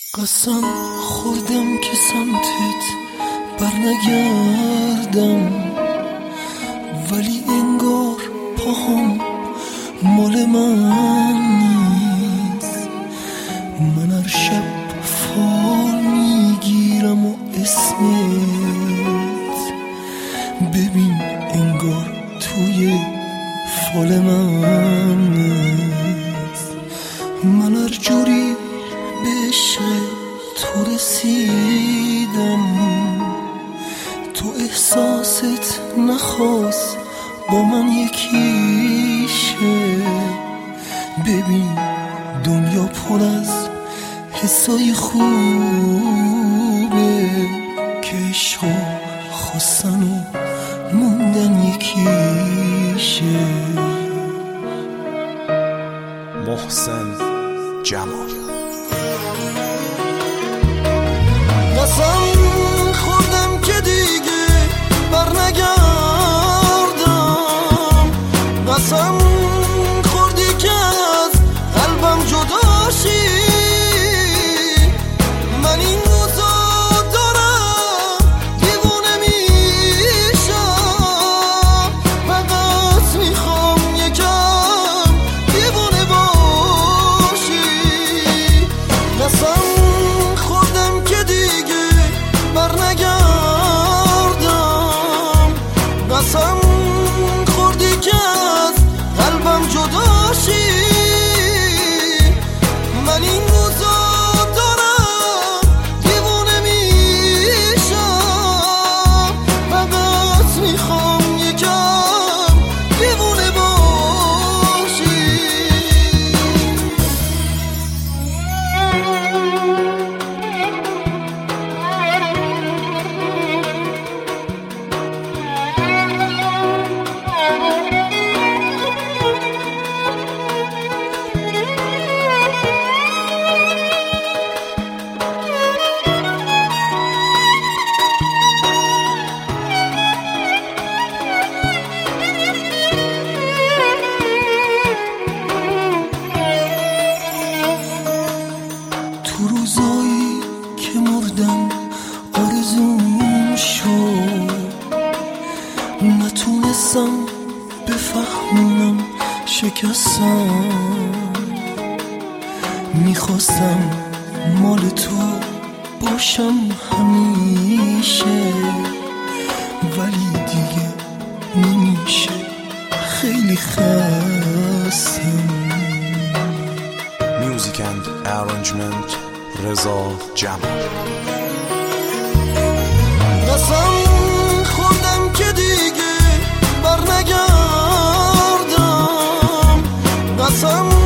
قسم خوردم که سمتت برنگردم، ولی انگار پاهم مال من نیست. من هر شب فال میگیرم و اسمت ببین انگار توی فال من نیست. من هر جوری به عشق تو رسیدم، تو احساست نخواست با من یکیشه. ببین دنیا پر از حسای خوبه که عشقا خواستن و موندن یکیشه. محسن جمال. قسم خوردم که دیگه برنگردم، قسم خوردی که از قلبم جدا شی. من این روزا دارم دیوونه میشم، فقط میخوام یکم دیوونه باشی. قسم خوردم که دیگه برنگردم، قسم خوردی که از قلبم جدا شی. من این روزا دارم دیوونه میشم، فقط میخوام یکم دیوونه باشی. تو روزایی که مردم آرزوم شد، نتونستم بفهمونم شکستم. میخواستم مال تو باشم همیشه، ولی دیگه نمیشه، خیلی خستم. Music and arrangement رضا جمال. قسم خوردم که دیگه برنگردم، قسم